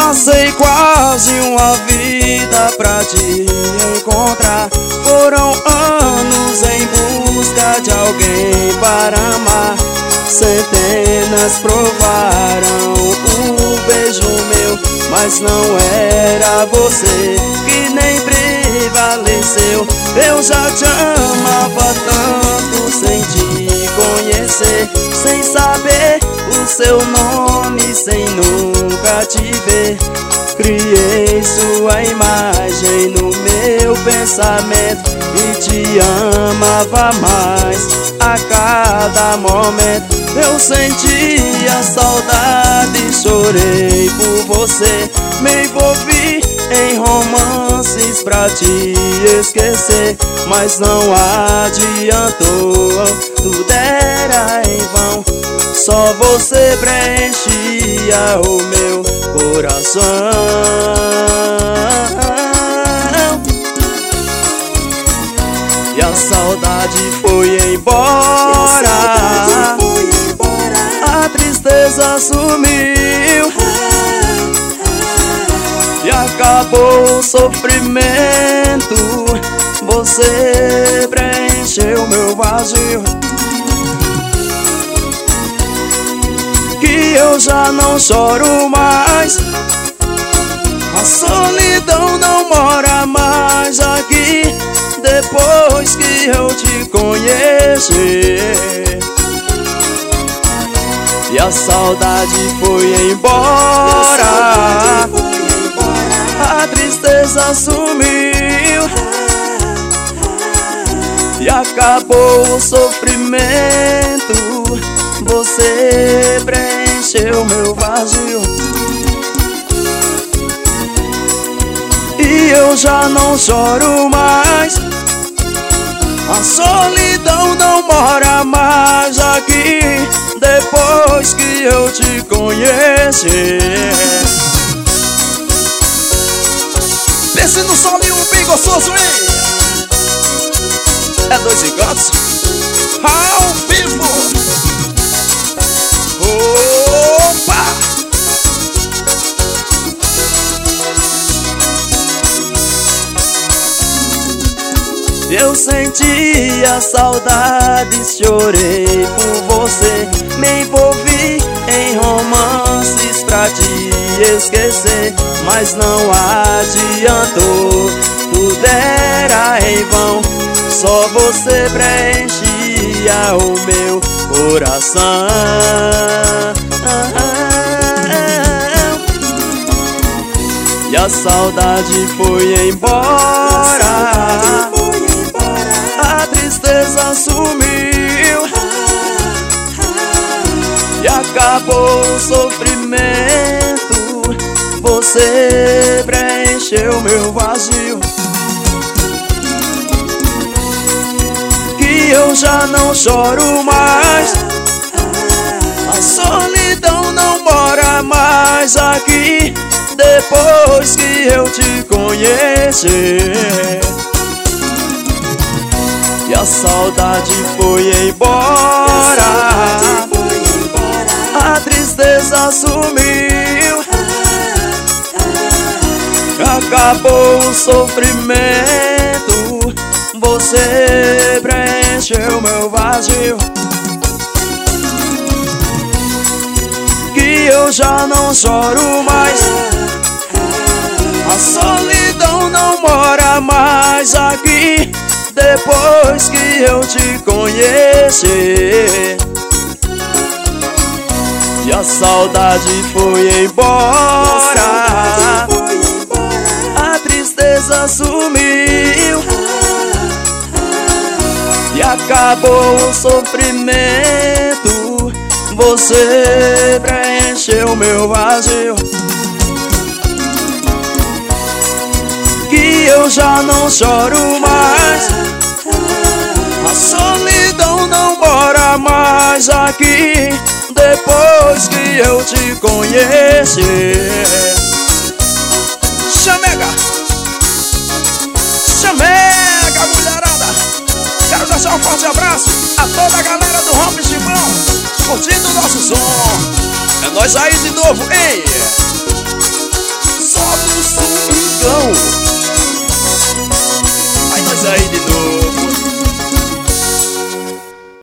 Passei quase uma vida pra te encontrar. Foram anos em busca de alguém para amar. Centenas provaram o beijo meu, mas não era você que nem prevaleceu. Eu já te amava tanto sem te conhecer, sem saber o seu nome, sem nunca te ver. Criei sua imagem no meu pensamento e te amava mais a cada momento. Eu sentia saudade, chorei por você, me envolvi em romances pra te esquecer, mas não adiantou, tudo era em vão. Só você preenchia o meu coração. E a saudade foi embora, a tristeza sumiu e acabou o sofrimento. Você preencheu meu vazio, que eu já não choro mais. A solidão não mora mais aqui depois que eu te conheci. E a saudade foi embora, a tristeza sumiu e acabou o sofrimento. Você preencheu meu vazio e eu já não choro mais. A solidão não mora mais aqui depois que eu te conheci. Pense no solinho bem gostoso, hein? É Dois Gigantes ao vivo. Opa! Eu sentia saudade, chorei por você, me envolvi em romances pra te esquecer, mas não adiantou, tudo era em vão. Só você preenchia o meu coração. E a saudade foi embora, a tristeza sumiu e acabou o sofrimento. Você preencheu meu vazio, que eu já não choro mais. A solidão não mora mais aqui depois que eu te conheci. E a saudade foi embora, a tristeza sumiu, acabou o sofrimento. Você preencheu meu vazio, que eu já não choro mais. A solidão não mora mais aqui depois que eu te conheci. E a saudade foi embora, a tristeza sumiu e acabou o sofrimento. Você preencheu meu vazio, que eu já não choro mais. A solidão não mora mais aqui depois que eu te conheci. Chamega, chamega, mulherada. Quero deixar um forte abraço a toda a galera do Rompe Chibão, curtindo o nosso som. É nós aí de novo, hein?